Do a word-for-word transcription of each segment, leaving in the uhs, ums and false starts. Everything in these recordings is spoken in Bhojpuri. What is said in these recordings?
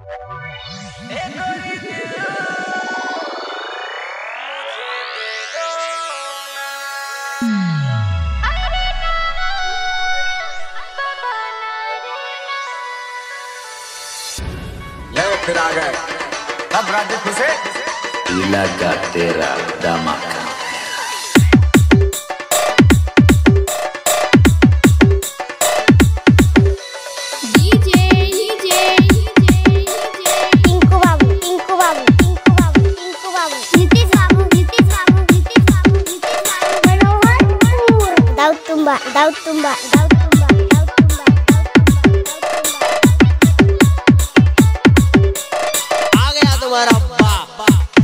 फिर आ गए अब राज्य खुशे लगा तेरा धमाका। Tumba, daud tumba, आ गया तुम्हारा बाप।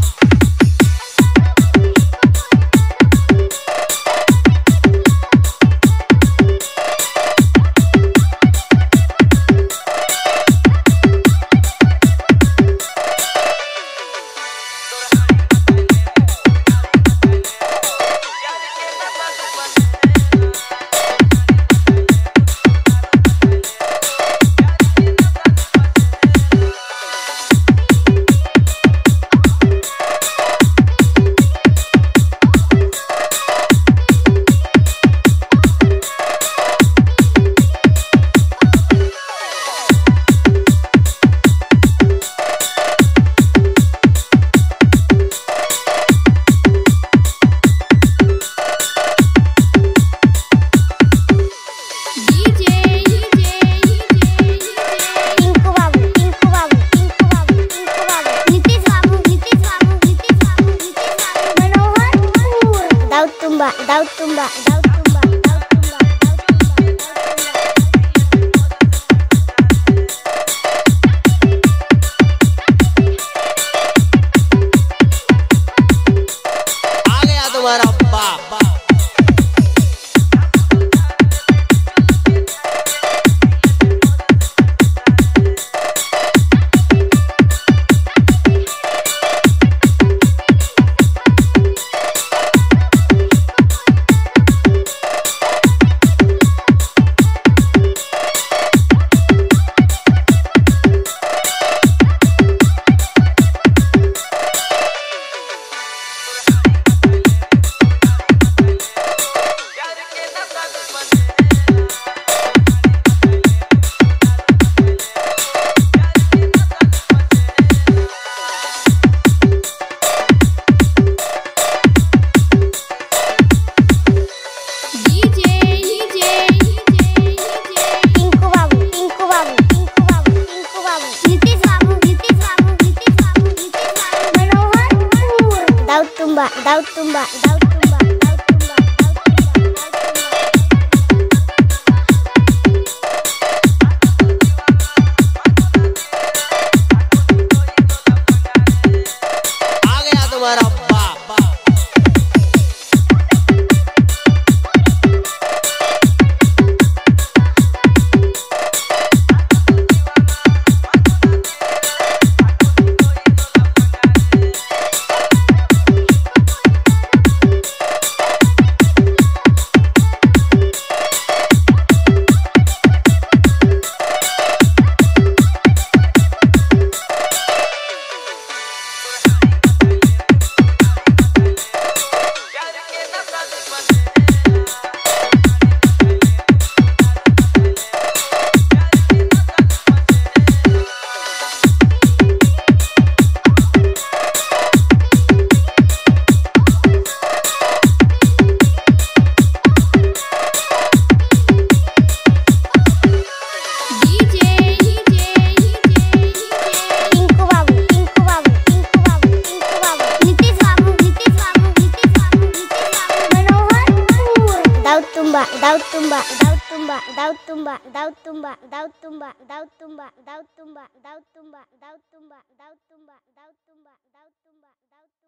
Tumba, daud tumba, daud tumba, daud tumba, आ गया तुम्हारा बाप। daud tumba, daud tumba, daud tumba, आ गया तुम्हारा बाप। daud tumba, daud tumba, daud tumba, daud tumba, daud tumba, daud tumba, daud tumba, daud tumba, daud tumba, daud tumba, daud tumba, daud tumba, daud tumba, daud tumba.